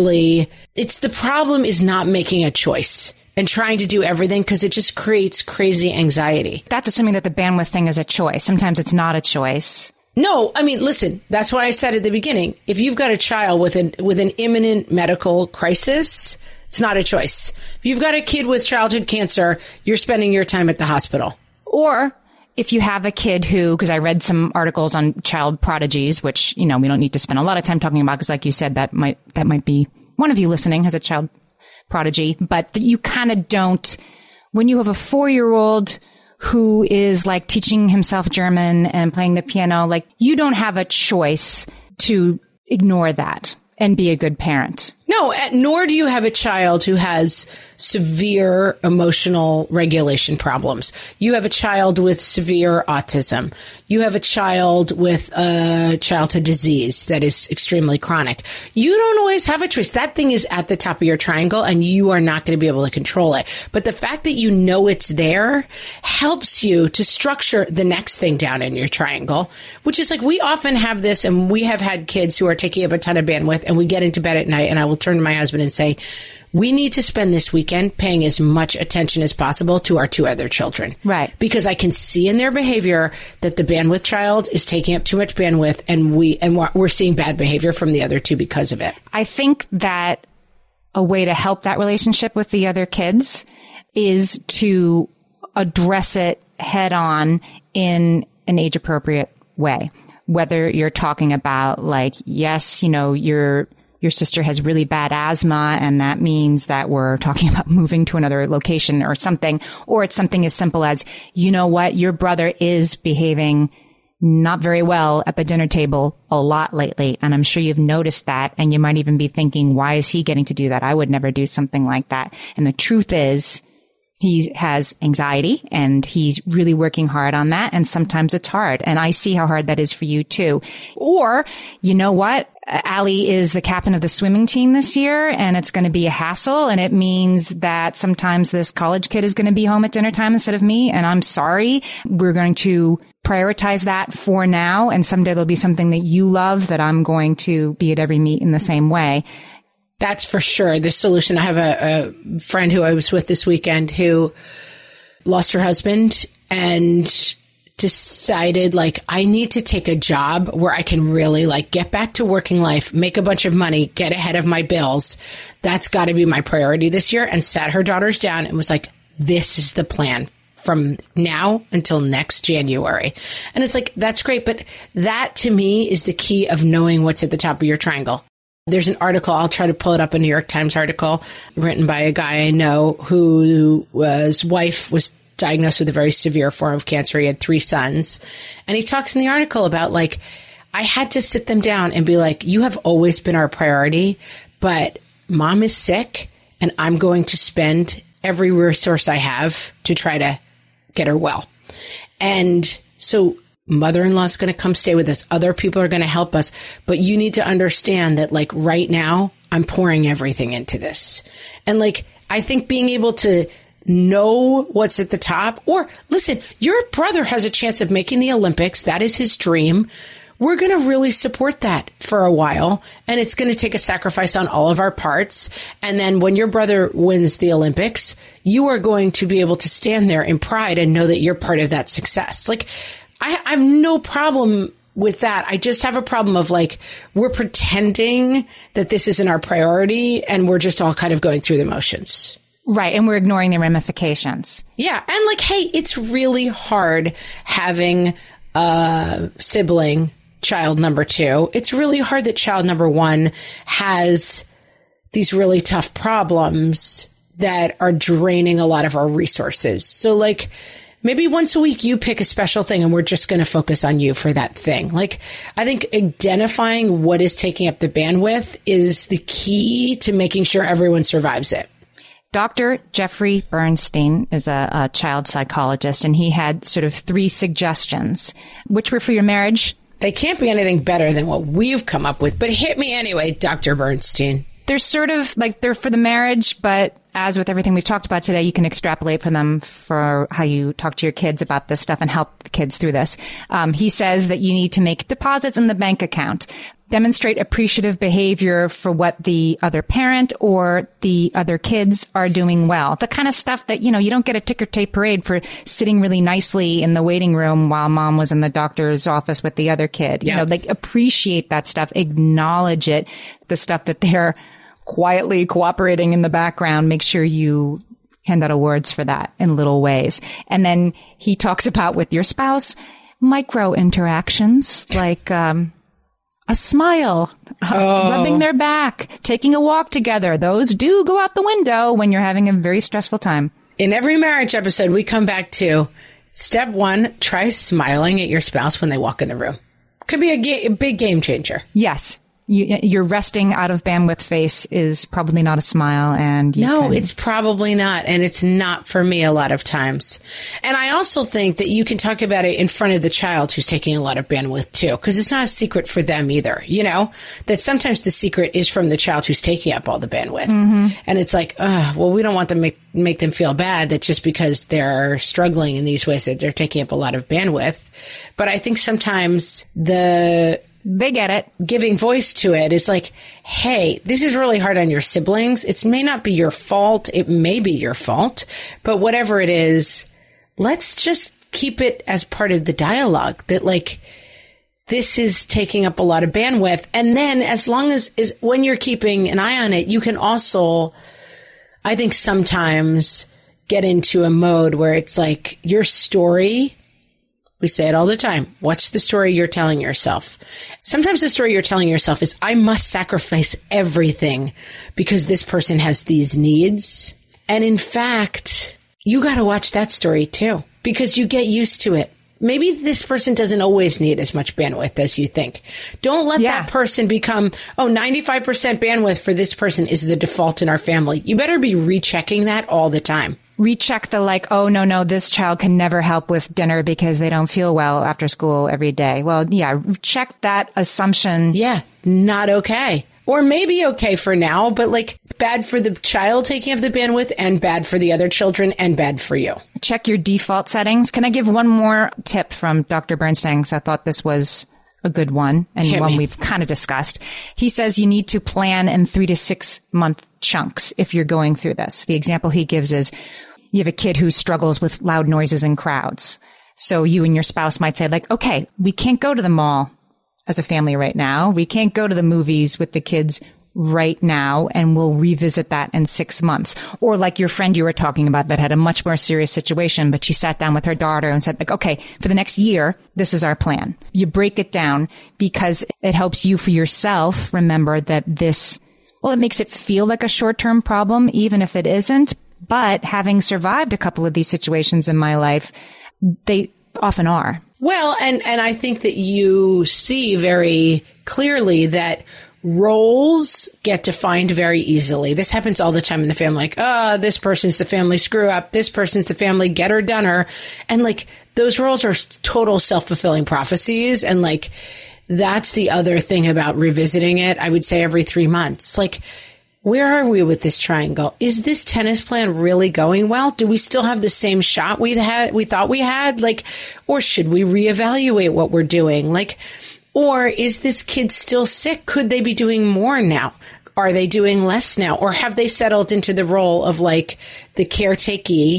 S2: not making a choice and trying to do everything, because it just creates crazy anxiety.
S1: That's assuming that the bandwidth thing is a choice. Sometimes it's not a choice.
S2: No, I mean, listen, that's why I said at the beginning, if you've got a child with an imminent medical crisis, it's not a choice. If you've got a kid with childhood cancer, you're spending your time at the hospital.
S1: Or if you have a kid who, because I read some articles on child prodigies, which, we don't need to spend a lot of time talking about, because like you said, that might be one of you listening has a child prodigy, but you kind of don't, when you have a 4-year-old who is like teaching himself German and playing the piano, like you don't have a choice to ignore that and be a good parent.
S2: No, nor do you have a child who has severe emotional regulation problems. You have a child with severe autism. You have a child with a childhood disease that is extremely chronic. You don't always have a choice. That thing is at the top of your triangle and you are not going to be able to control it. But the fact that you know it's there helps you to structure the next thing down in your triangle, which is like, we often have this, and we have had kids who are taking up a ton of bandwidth, and we get into bed at night and I will turn to my husband and say, we need to spend this weekend paying as much attention as possible to our 2 other children.
S1: Right.
S2: Because I can see in their behavior that the bandwidth child is taking up too much bandwidth, and we're seeing bad behavior from the other 2 because of it.
S1: I think that a way to help that relationship with the other kids is to address it head on in an age appropriate way. Whether you're talking about like, yes, your sister has really bad asthma, and that means that we're talking about moving to another location or something. Or it's something as simple as, you know what, your brother is behaving not very well at the dinner table a lot lately. And I'm sure you've noticed that. And you might even be thinking, why is he getting to do that? I would never do something like that. And the truth is, he has anxiety and he's really working hard on that. And sometimes it's hard. And I see how hard that is for you too. Or, you know what? Allie is the captain of the swimming team this year, and it's going to be a hassle. And it means that sometimes this college kid is going to be home at dinner time instead of me. And I'm sorry. We're going to prioritize that for now. And someday there'll be something that you love that I'm going to be at every meet in the same way.
S2: That's for sure the solution. I have a friend who I was with this weekend who lost her husband and decided, like, I need to take a job where I can really like get back to working life, make a bunch of money, get ahead of my bills. That's got to be my priority this year. And sat her daughters down and was like, this is the plan from now until next January. And it's like, that's great. But that to me is the key of knowing what's at the top of your triangle. There's an article, I'll try to pull it up, a New York Times article written by a guy I know whose wife was diagnosed with a very severe form of cancer. He had 3 sons. And he talks in the article about, like, I had to sit them down and be like, you have always been our priority, but mom is sick and I'm going to spend every resource I have to try to get her well. And so mother-in-law is going to come stay with us. Other people are going to help us. But you need to understand that, like, right now, I'm pouring everything into this. And, like, I think being able to know what's at the top, or listen, your brother has a chance of making the Olympics. That is his dream. We're going to really support that for a while. And it's going to take a sacrifice on all of our parts. And then when your brother wins the Olympics, you are going to be able to stand there in pride and know that you're part of that success. Like, I have no problem with that, I just have a problem of like, we're pretending that this isn't our priority and we're just all kind of going through the motions.
S1: Right. And we're ignoring the ramifications.
S2: Yeah. And like, hey, it's really hard having a sibling, child number 2. It's really hard that child number 1 has these really tough problems that are draining a lot of our resources. So like, maybe once a week you pick a special thing and we're just going to focus on you for that thing. Like, I think identifying what is taking up the bandwidth is the key to making sure everyone survives it.
S1: Dr. Jeffrey Bernstein is a child psychologist, and he had sort of 3 suggestions, which were for your marriage.
S2: They can't be anything better than what we've come up with, but hit me anyway, Dr. Bernstein.
S1: They're sort of like they're for the marriage, but as with everything we've talked about today, you can extrapolate from them for how you talk to your kids about this stuff and help the kids through this. He says that you need to make deposits in the bank account, demonstrate appreciative behavior for what the other parent or the other kids are doing well. The kind of stuff that, you know, you don't get a ticker tape parade for sitting really nicely in the waiting room while mom was in the doctor's office with the other kid.
S2: Yeah.
S1: You know, like appreciate that stuff, acknowledge it, the stuff that they're quietly cooperating in the background. Make sure you hand out awards for that in little ways. And then he talks about with your spouse, micro interactions like, a smile, rubbing their back, taking a walk together. Those do go out the window when you're having a very stressful time.
S2: In every marriage episode, we come back to step 1, try smiling at your spouse when they walk in the room. Could be a big game changer.
S1: Yes. Your resting out of bandwidth face is probably not a smile. And
S2: it's probably not. And it's not for me a lot of times. And I also think that you can talk about it in front of the child who's taking a lot of bandwidth too, because it's not a secret for them either. You know, that sometimes the secret is from the child who's taking up all the bandwidth. Mm-hmm. And it's like, well, we don't want to make them feel bad that just because they're struggling in these ways that they're taking up a lot of bandwidth. But I think sometimes
S1: they get it.
S2: Giving voice to it is like, hey, this is really hard on your siblings. It may not be your fault. It may be your fault. But whatever it is, let's just keep it as part of the dialogue that like, this is taking up a lot of bandwidth. And then as long as when you're keeping an eye on it, you can also, I think sometimes get into a mode where it's like your story. We say it all the time. What's the story you're telling yourself? Sometimes the story you're telling yourself is, I must sacrifice everything because this person has these needs. And in fact, you got to watch that story too, because you get used to it. Maybe this person doesn't always need as much bandwidth as you think. Don't let that person become, 95% bandwidth for this person is the default in our family. You better be rechecking that all the time.
S1: Recheck the like, oh, no, this child can never help with dinner because they don't feel well after school every day. Well, yeah, check that assumption.
S2: Yeah, not okay. Or maybe okay for now, but like bad for the child taking up the bandwidth and bad for the other children and bad for you.
S1: Check your default settings. Can I give one more tip from Dr. Bernstein? Because I thought this was a good one and one we've kind of discussed. He says you need to plan in 3 to 6 month chunks if you're going through this. The example he gives is you have a kid who struggles with loud noises in crowds. So you and your spouse might say like, okay, we can't go to the mall as a family right now. We can't go to the movies with the kids right now, and we'll revisit that in 6 months. Or like your friend you were talking about that had a much more serious situation, but she sat down with her daughter and said like, okay, for the next year, this is our plan. You break it down because it helps you for yourself remember that this, well, it makes it feel like a short-term problem, even if it isn't. But having survived a couple of these situations in my life, they often are.
S2: Well, and I think that you see very clearly that roles get defined very easily. This happens all the time in the family. Like, this person's the family screw up. This person's the family getter doner. And like those roles are total self-fulfilling prophecies. And like, that's the other thing about revisiting it. I would say every 3 months, like, where are we with this triangle? Is this tennis plan really going well? Do we still have the same shot we thought we had? Like, or should we reevaluate what we're doing? Like, or is this kid still sick? Could they be doing more now? Are they doing less now? Or have they settled into the role of like the caretakey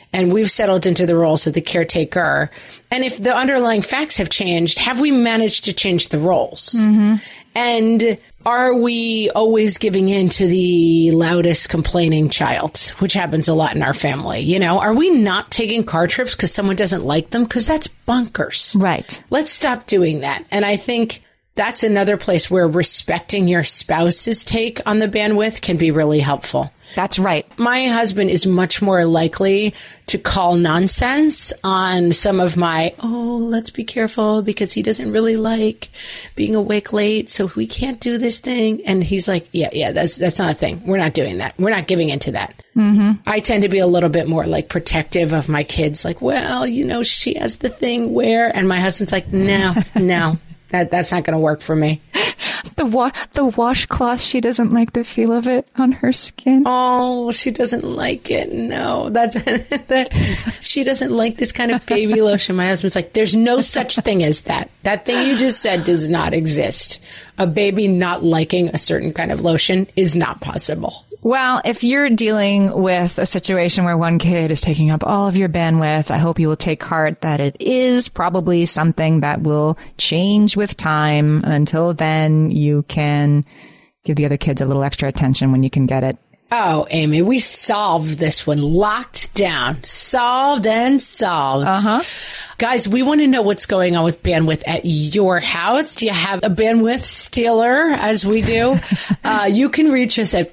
S2: and we've settled into the roles of the caretaker. And if the underlying facts have changed, have we managed to change the roles? Mm-hmm. And are we always giving in to the loudest complaining child, which happens a lot in our family? You know, are we not taking car trips because someone doesn't like them? Because that's bonkers.
S1: Right.
S2: Let's stop doing that. And I think that's another place where respecting your spouse's take on the bandwidth can be really helpful.
S1: That's right.
S2: My husband is much more likely to call nonsense on some of my, let's be careful because he doesn't really like being awake late, so we can't do this thing. And he's like, yeah, that's not a thing. We're not doing that. We're not giving into that. Mm-hmm. I tend to be a little bit more like protective of my kids. Like, well, you know, she has the thing where, and my husband's like, no. That's not going to work for me.
S1: The washcloth, she doesn't like the feel of it on her skin.
S2: Oh, she doesn't like it. No, she doesn't like this kind of baby lotion. My husband's like, there's no such thing as that. That thing you just said does not exist. A baby not liking a certain kind of lotion is not possible.
S1: Well, if you're dealing with a situation where one kid is taking up all of your bandwidth, I hope you will take heart that it is probably something that will change with time. And until then, you can give the other kids a little extra attention when you can get it.
S2: Oh, Amy, we solved this one. Locked down. Solved and solved. Uh-huh. Guys, we want to know what's going on with bandwidth at your house. Do you have a bandwidth stealer, as we do? You can reach us at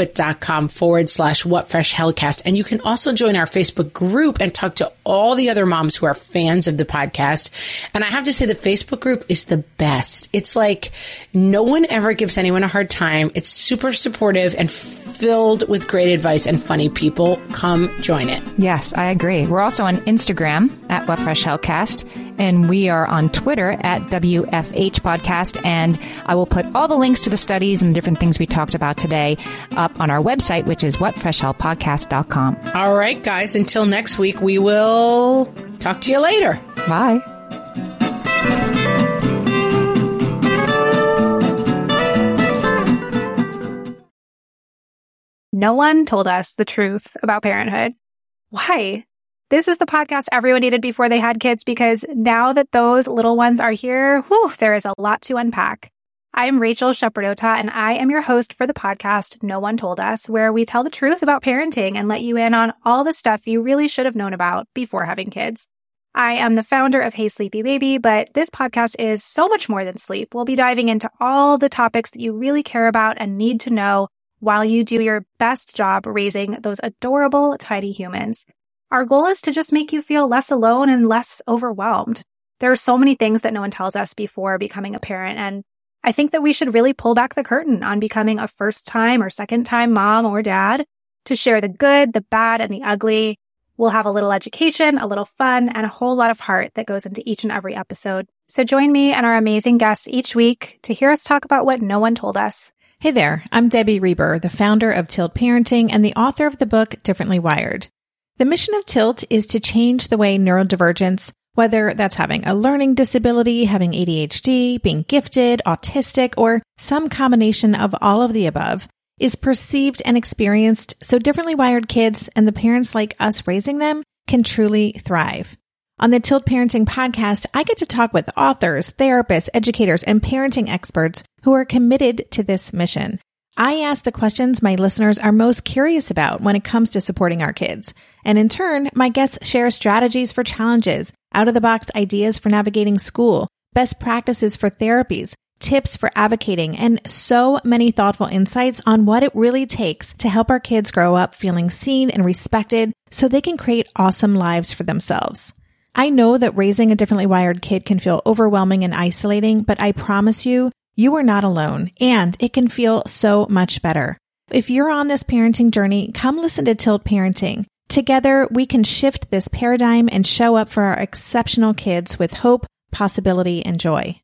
S2: facebook.com/whatfreshhellcast. And you can also join our Facebook group and talk to all the other moms who are fans of the podcast. And I have to say the Facebook group is the best. It's like no one ever gives anyone a hard time. It's super supportive and filled with great advice and funny people. Come join it.
S1: Yes, I agree. We're also on Instagram at whatfreshhellcast, and we are on Twitter at WFH Podcast. And I will put all the links to the studies and the different things we talked about today up on our website, which is whatfreshhellpodcast.com.
S2: All right, guys. Until next week, we will talk to you later.
S1: Bye.
S6: No one told us the truth about parenthood. Why? This is the podcast everyone needed before they had kids, because now that those little ones are here, there is a lot to unpack. I'm Rachel Shepardota, and I am your host for the podcast No One Told Us, where we tell the truth about parenting and let you in on all the stuff you really should have known about before having kids. I am the founder of Hey Sleepy Baby, but this podcast is so much more than sleep. We'll be diving into all the topics that you really care about and need to know while you do your best job raising those adorable, tiny humans. Our goal is to just make you feel less alone and less overwhelmed. There are so many things that no one tells us before becoming a parent, and I think that we should really pull back the curtain on becoming a first-time or second-time mom or dad to share the good, the bad, and the ugly. We'll have a little education, a little fun, and a whole lot of heart that goes into each and every episode. So join me and our amazing guests each week to hear us talk about what no one told us.
S7: Hey there, I'm Debbie Reber, the founder of Tilt Parenting and the author of the book Differently Wired. The mission of Tilt is to change the way neurodivergence, whether that's having a learning disability, having ADHD, being gifted, autistic, or some combination of all of the above, is perceived and experienced so differently wired kids and the parents like us raising them can truly thrive. On the Tilt Parenting podcast, I get to talk with authors, therapists, educators, and parenting experts who are committed to this mission. I ask the questions my listeners are most curious about when it comes to supporting our kids. And in turn, my guests share strategies for challenges, out-of-the-box ideas for navigating school, best practices for therapies, tips for advocating, and so many thoughtful insights on what it really takes to help our kids grow up feeling seen and respected so they can create awesome lives for themselves. I know that raising a differently wired kid can feel overwhelming and isolating, but I promise you, you are not alone, and it can feel so much better. If you're on this parenting journey, come listen to Tilt Parenting. Together, we can shift this paradigm and show up for our exceptional kids with hope, possibility, and joy.